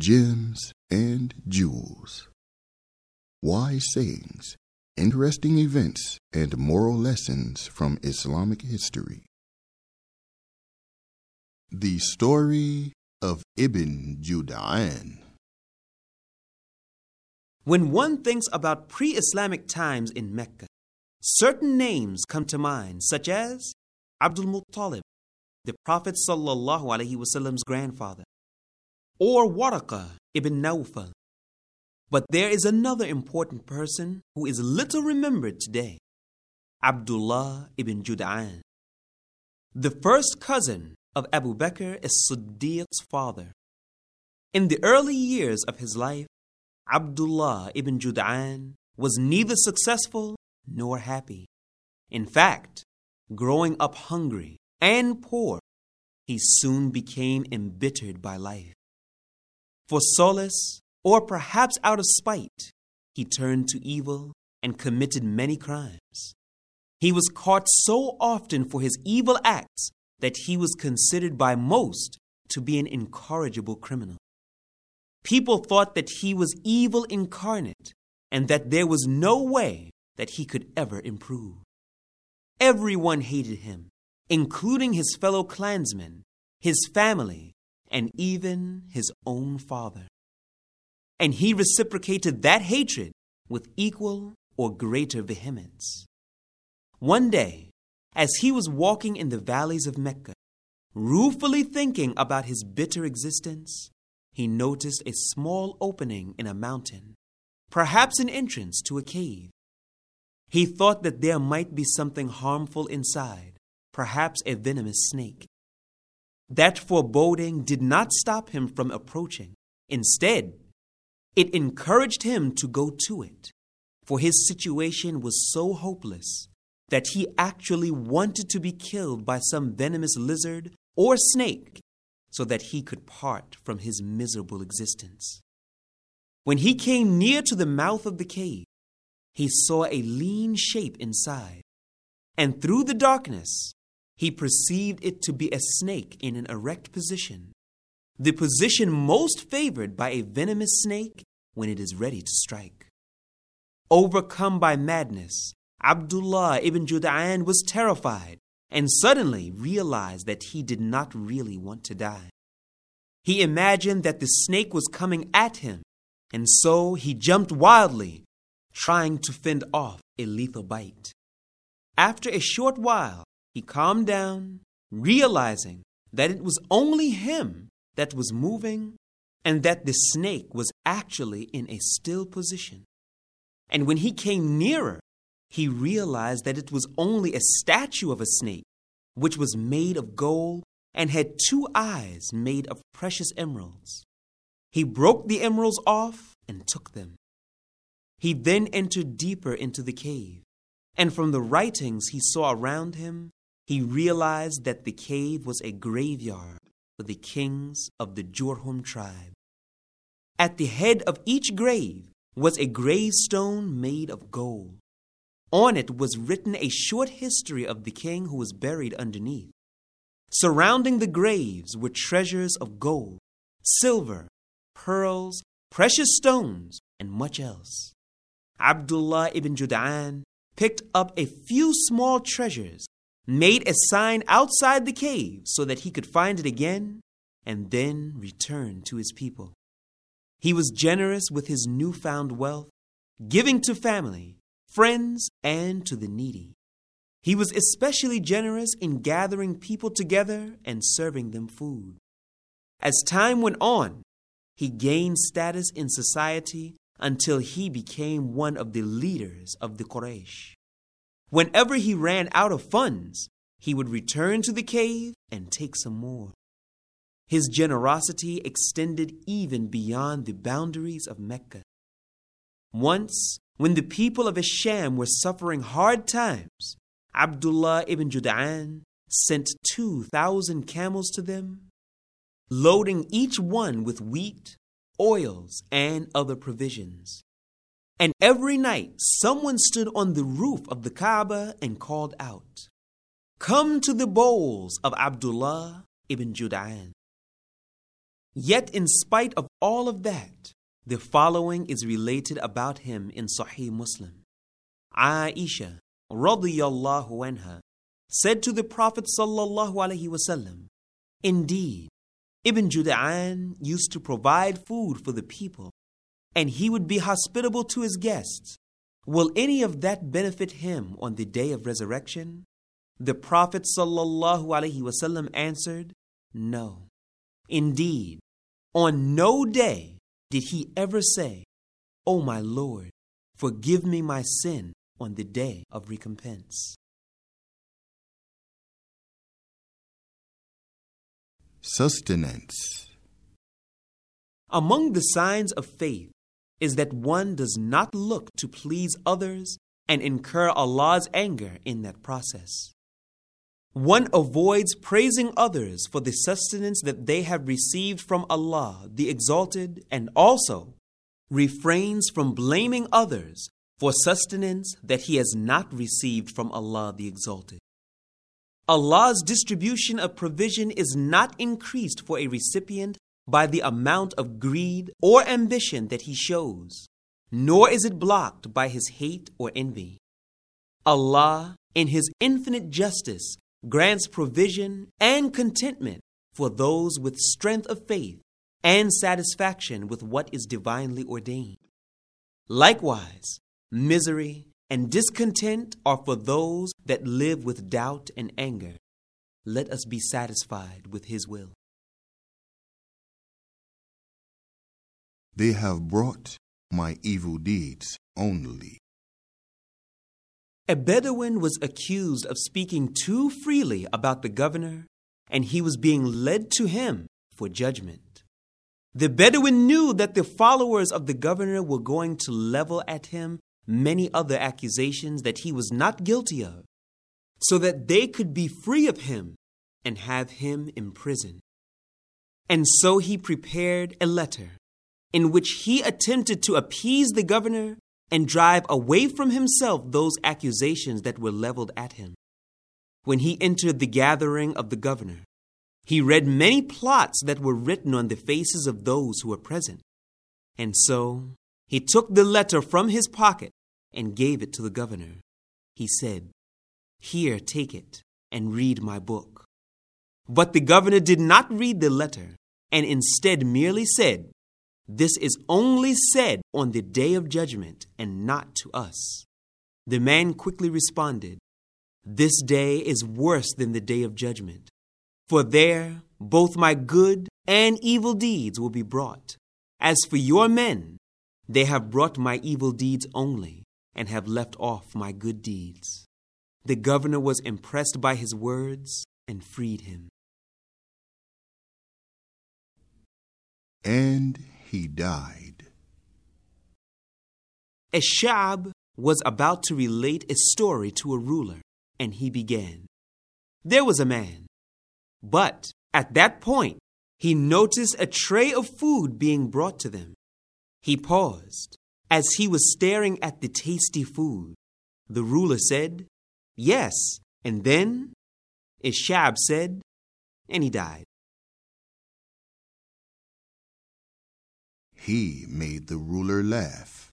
gems and jewels. Wise sayings, interesting events, and moral lessons from Islamic history. The story of Ibn Jud'an. When one thinks about pre-Islamic times in Mecca, certain names come to mind, such as Abdul Muttalib, the Prophet ﷺ's grandfather, or Waraqah ibn Nawfal. But there is another important person who is little remembered today, Abdullah ibn Jud'an, the first cousin of Abu Bakr as-Siddiq's father. In the early years of his life, Abdullah ibn Jud'an was neither successful nor happy. In fact, growing up hungry and poor, he soon became embittered by life. For solace, or perhaps out of spite, he turned to evil and committed many crimes. He was caught so often for his evil acts that he was considered by most to be an incorrigible criminal. People thought that he was evil incarnate and that there was no way that he could ever improve. Everyone hated him, including his fellow clansmen, his family, and even his own father. And he reciprocated that hatred with equal or greater vehemence. One day, as he was walking in the valleys of Mecca, ruefully thinking about his bitter existence, he noticed a small opening in a mountain, perhaps an entrance to a cave. He thought that there might be something harmful inside, perhaps a venomous snake. That foreboding did not stop him from approaching. Instead, it encouraged him to go to it, for his situation was so hopeless that he actually wanted to be killed by some venomous lizard or snake so that he could part from his miserable existence. When he came near to the mouth of the cave, he saw a lean shape inside, and through the darkness, he perceived it to be a snake in an erect position, the position most favored by a venomous snake when it is ready to strike. Overcome by madness, Abdullah ibn Jud'an was terrified and suddenly realized that he did not really want to die. He imagined that the snake was coming at him, and so he jumped wildly, trying to fend off a lethal bite. After a short while, he calmed down, realizing that it was only him that was moving and that the snake was actually in a still position. And when he came nearer, he realized that it was only a statue of a snake, which was made of gold and had 2 eyes made of precious emeralds. He broke the emeralds off and took them. He then entered deeper into the cave, and from the writings he saw around him, he realized that the cave was a graveyard for the kings of the Jurhum tribe. At the head of each grave was a gravestone made of gold. On it was written a short history of the king who was buried underneath. Surrounding the graves were treasures of gold, silver, pearls, precious stones, and much else. Abdullah ibn Jud'an picked up a few small treasures, made a sign outside the cave so that he could find it again, and then return to his people. He was generous with his newfound wealth, giving to family, friends, and to the needy. He was especially generous in gathering people together and serving them food. As time went on, he gained status in society until he became one of the leaders of the Quraysh. Whenever he ran out of funds, he would return to the cave and take some more. His generosity extended even beyond the boundaries of Mecca. Once, when the people of Asham were suffering hard times, Abdullah ibn Jud'an sent 2,000 camels to them, loading each one with wheat, oils, and other provisions. And every night, someone stood on the roof of the Kaaba and called out, "Come to the bowls of Abdullah ibn Jud'an." Yet in spite of all of that, the following is related about him in Sahih Muslim. Aisha radiyallahu anha said to the Prophet sallallahu alaihi wasallam, "Indeed, Ibn Juda'an used to provide food for the people, and he would be hospitable to his guests. Will any of that benefit him on the day of resurrection?" The Prophet sallallahu alaihi wasallam answered, "No. Indeed, on no day did he ever say, 'O my Lord, forgive me my sin on the day of recompense.'" Sustenance. Among the signs of faith is that one does not look to please others and incur Allah's anger in that process. One avoids praising others for the sustenance that they have received from Allah, the Exalted, and also refrains from blaming others for sustenance that he has not received from Allah, the Exalted. Allah's distribution of provision is not increased for a recipient by the amount of greed or ambition that he shows, nor is it blocked by his hate or envy. Allah, in His infinite justice, grants provision and contentment for those with strength of faith and satisfaction with what is divinely ordained. Likewise, misery and discontent are for those that live with doubt and anger. Let us be satisfied with His will. They have brought my evil deeds only. A Bedouin was accused of speaking too freely about the governor, and he was being led to him for judgment. The Bedouin knew that the followers of the governor were going to level at him many other accusations that he was not guilty of, so that they could be free of him and have him imprisoned. And so he prepared a letter in which he attempted to appease the governor and drive away from himself those accusations that were leveled at him. When he entered the gathering of the governor, he read many plots that were written on the faces of those who were present. And so he took the letter from his pocket and gave it to the governor. He said, "Here, take it and read my book." But the governor did not read the letter and instead merely said, "This is only said on the day of judgment and not to us." The man quickly responded, "This day is worse than the day of judgment, for there both my good and evil deeds will be brought. As for your men, they have brought my evil deeds only and have left off my good deeds." The governor was impressed by his words and freed him. And he died. Ash-Sha'b was about to relate a story to a ruler, and he began, "There was a man, but at that point he noticed a tray of food being brought to them. He paused as he was staring at the tasty food. The ruler said, 'Yes,' and then Ash-Sha'b said, and he died." He made the ruler laugh.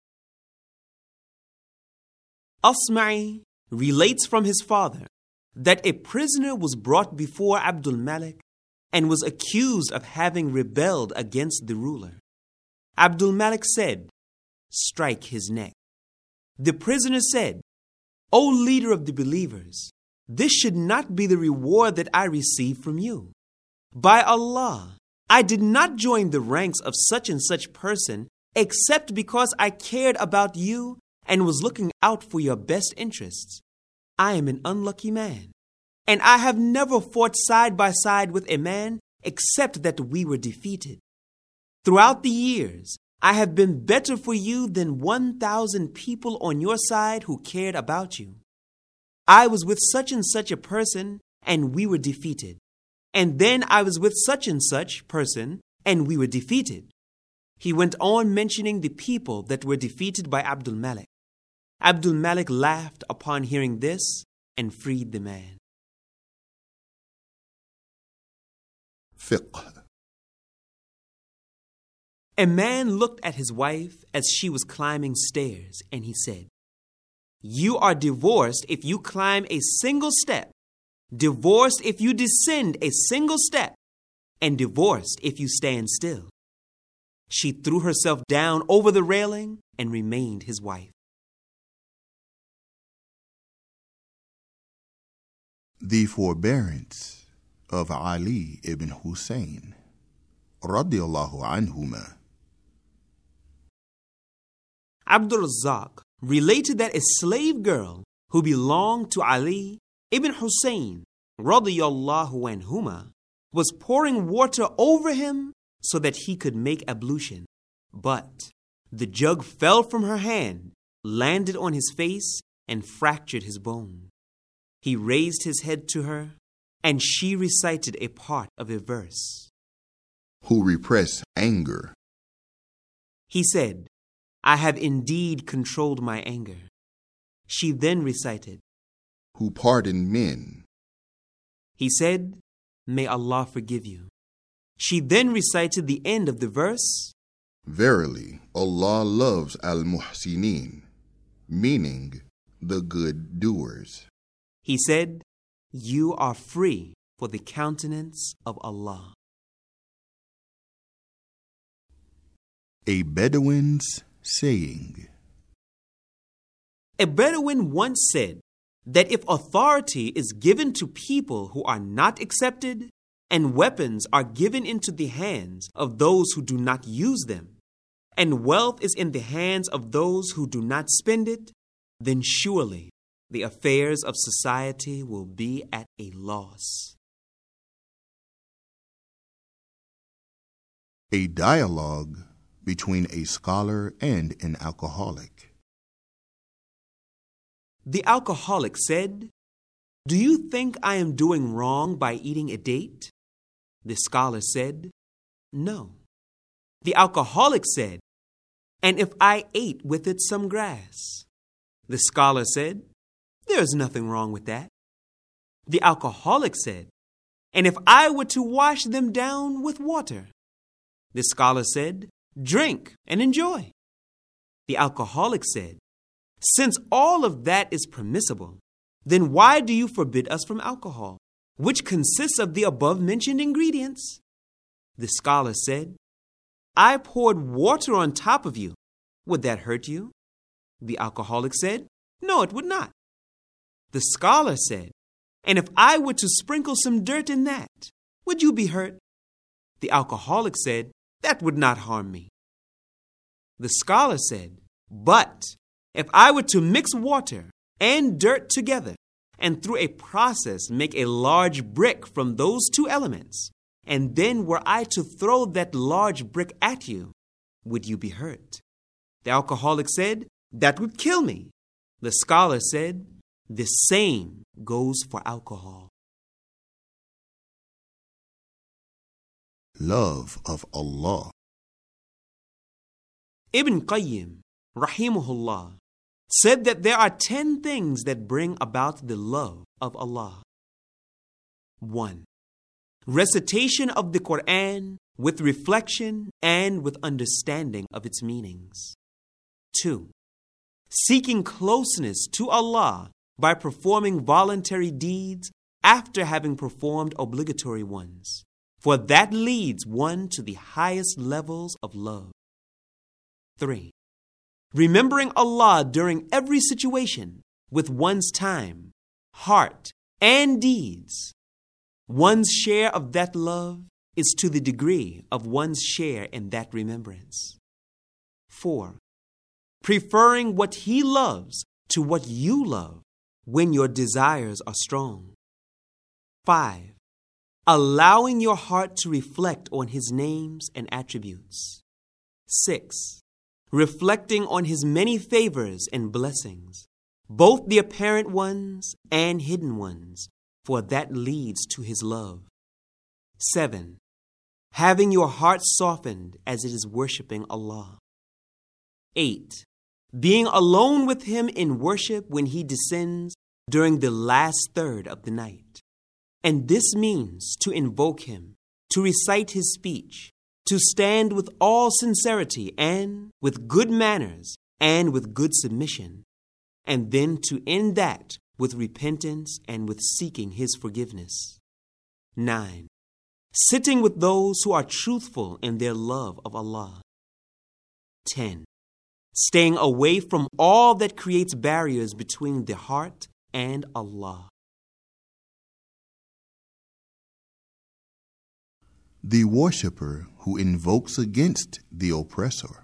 Asma'i relates from his father that a prisoner was brought before Abdul Malik and was accused of having rebelled against the ruler. Abdul Malik said, "Strike his neck." The prisoner said, "O leader of the believers, this should not be the reward that I receive from you. By Allah, I did not join the ranks of such and such person except because I cared about you and was looking out for your best interests. I am an unlucky man, and I have never fought side by side with a man except that we were defeated. Throughout the years, I have been better for you than 1,000 people on your side who cared about you. I was with such and such a person, and we were defeated. And then I was with such and such person, and we were defeated." He went on mentioning the people that were defeated by Abdul Malik. Abdul Malik laughed upon hearing this and freed the man. Fiqh. A man looked at his wife as she was climbing stairs, and he said, "You are divorced if you climb a single step, divorced if you descend a single step, and divorced if you stand still." She threw herself down over the railing and remained his wife. The forbearance of Ali ibn Hussein, radiyallahu anhuma. Abdul Razzaq related that a slave girl who belonged to Ali ibn Hussein, radiyallahu anhuma, was pouring water over him so that he could make ablution. But the jug fell from her hand, landed on his face, and fractured his bone. He raised his head to her, and she recited a part of a verse. Who repress anger. He said, "I have indeed controlled my anger." She then recited, Who pardon men. He said, "May Allah forgive you." She then recited the end of the verse, Verily, Allah loves al-muhsinin, meaning the good doers. He said, "You are free for the countenance of Allah." A Bedouin's saying. A Bedouin once said that if authority is given to people who are not accepted, and weapons are given into the hands of those who do not use them, and wealth is in the hands of those who do not spend it, then surely the affairs of society will be at a loss. A dialogue between a scholar and an alcoholic. The alcoholic said, "Do you think I am doing wrong by eating a date?" The scholar said, "No." The alcoholic said, "And if I ate with it some grass?" The scholar said, "There is nothing wrong with that." The alcoholic said, "And if I were to wash them down with water?" The scholar said, "Drink and enjoy." The alcoholic said, "Since all of that is permissible, then why do you forbid us from alcohol, which consists of the above-mentioned ingredients?" The scholar said, "I poured water on top of you. Would that hurt you?" The alcoholic said, "No, it would not." The scholar said, "And if I were to sprinkle some dirt in that, would you be hurt?" The alcoholic said, "That would not harm me." The scholar said, "But if I were to mix water and dirt together, and through a process make a large brick from those two elements, and then were I to throw that large brick at you, would you be hurt?" The alcoholic said, "That would kill me." The scholar said, "The same goes for alcohol." Love of Allah. Ibn Qayyim, rahimahullah, said that there are 10 things that bring about the love of Allah. 1. Recitation of the Quran with reflection and with understanding of its meanings. 2. Seeking closeness to Allah by performing voluntary deeds after having performed obligatory ones, for that leads one to the highest levels of love. 3. Remembering Allah during every situation with one's time, heart, and deeds. One's share of that love is to the degree of one's share in that remembrance. 4. Preferring what He loves to what you love when your desires are strong. 5. Allowing your heart to reflect on His names and attributes. 6. Reflecting on His many favors and blessings, both the apparent ones and hidden ones, for that leads to His love. 7. Having your heart softened as it is worshiping Allah. 8. Being alone with Him in worship when He descends during the last third of the night. And this means to invoke Him, to recite His speech, to stand with all sincerity and with good manners and with good submission, and then to end that with repentance and with seeking His forgiveness. 9. Sitting with those who are truthful in their love of Allah. 10. Staying away from all that creates barriers between the heart and Allah. The worshipper who invokes against the oppressor.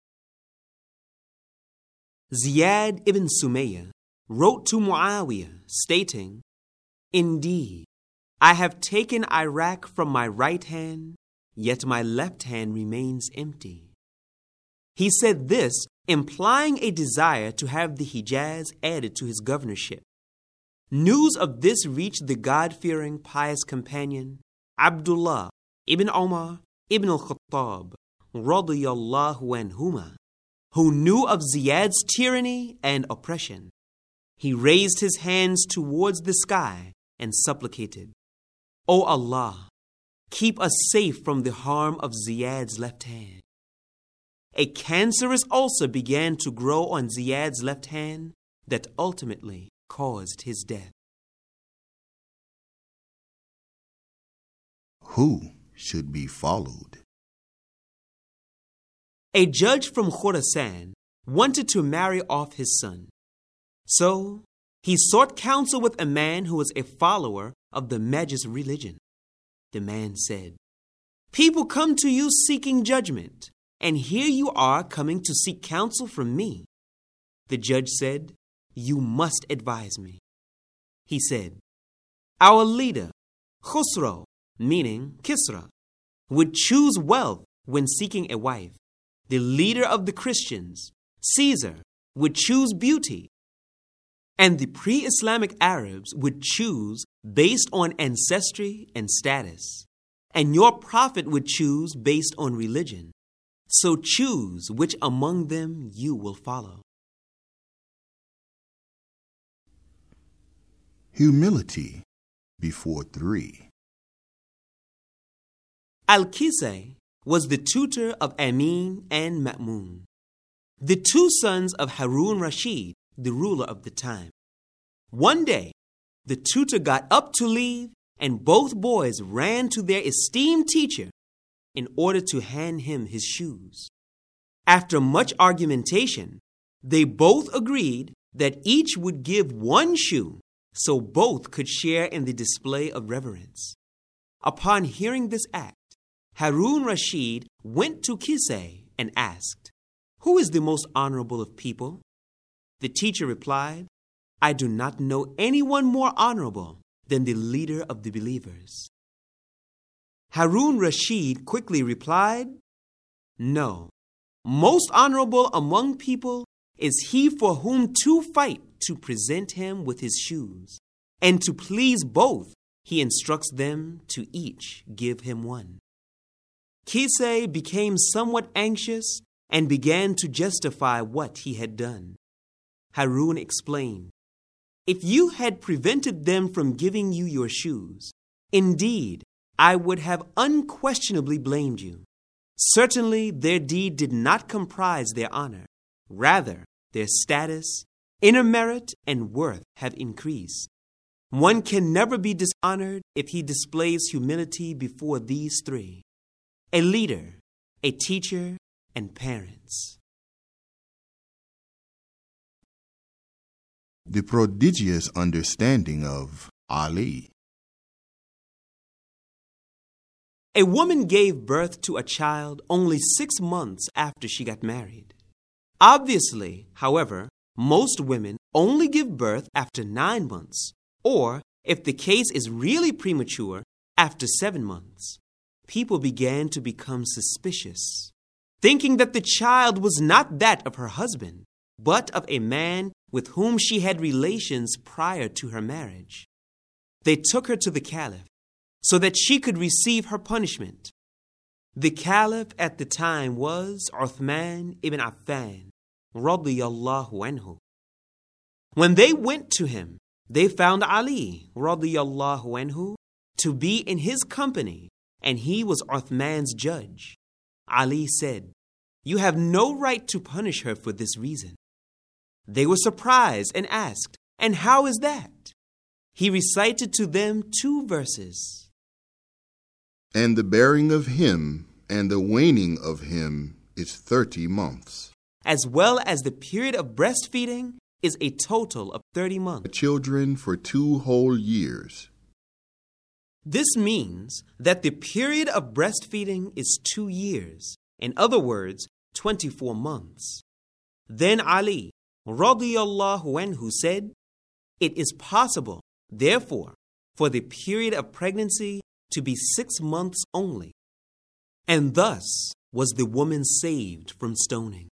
Ziyad ibn Sumayya wrote to Muawiyah stating, "Indeed, I have taken Iraq from my right hand, yet my left hand remains empty." He said this, implying a desire to have the Hijaz added to his governorship. News of this reached the God-fearing pious companion, Abdullah ibn Umar ibn al-Khattab, radiyallahu anhuma, who knew of Ziyad's tyranny and oppression. He raised his hands towards the sky and supplicated, "O Allah, keep us safe from the harm of Ziyad's left hand." A cancerous ulcer began to grow on Ziyad's left hand that ultimately caused his death. Who should be followed? A judge from Khorasan wanted to marry off his son. So he sought counsel with a man who was a follower of the Majus religion. The man said, "People come to you seeking judgment, and here you are coming to seek counsel from me." The judge said, "You must advise me." He said, "Our leader, Khusro, meaning Kisra, would choose wealth when seeking a wife. The leader of the Christians, Caesar, would choose beauty. And the pre-Islamic Arabs would choose based on ancestry and status. And your prophet would choose based on religion. So choose which among them you will follow." Humility before 3. Al-Kisai was the tutor of Amin and Ma'mun, the two sons of Harun Rashid, the ruler of the time. One day, the tutor got up to leave, and both boys ran to their esteemed teacher in order to hand him his shoes. After much argumentation, they both agreed that each would give one shoe so both could share in the display of reverence. Upon hearing this act, Harun Rashid went to Kisai and asked, "Who is the most honorable of people?" The teacher replied, "I do not know anyone more honorable than the leader of the believers." Harun Rashid quickly replied, "No, most honorable among people is he for whom two fight to present him with his shoes, and to please both, he instructs them to each give him one." Kisai became somewhat anxious and began to justify what he had done. Harun explained, "If you had prevented them from giving you your shoes, indeed, I would have unquestionably blamed you. Certainly, their deed did not comprise their honor. Rather, their status, inner merit, and worth have increased. One can never be dishonored if he displays humility before these three: a leader, a teacher, and parents." The prodigious understanding of Ali. A woman gave birth to a child only 6 months after she got married. Obviously, however, most women only give birth after 9 months, or if the case is really premature, after 7 months. People began to become suspicious, thinking that the child was not that of her husband, but of a man with whom she had relations prior to her marriage. They took her to the Caliph so that she could receive her punishment. The Caliph at the time was Uthman ibn Affan, radiyallahu anhu. When they went to him, they found Ali, radiyallahu anhu, to be in his company, and he was Uthman's judge. Ali said, "You have no right to punish her for this reason." They were surprised and asked, "And how is that?" He recited to them 2 verses. And the bearing of him and the weaning of him is 30 months. As well as the period of breastfeeding is a total of 30 months. Children for 2 whole years. This means that the period of breastfeeding is 2 years. In other words, 24 months. Then Ali, radiyallahu anhu, said, "It is possible, therefore, for the period of pregnancy to be 6 months only." And thus was the woman saved from stoning.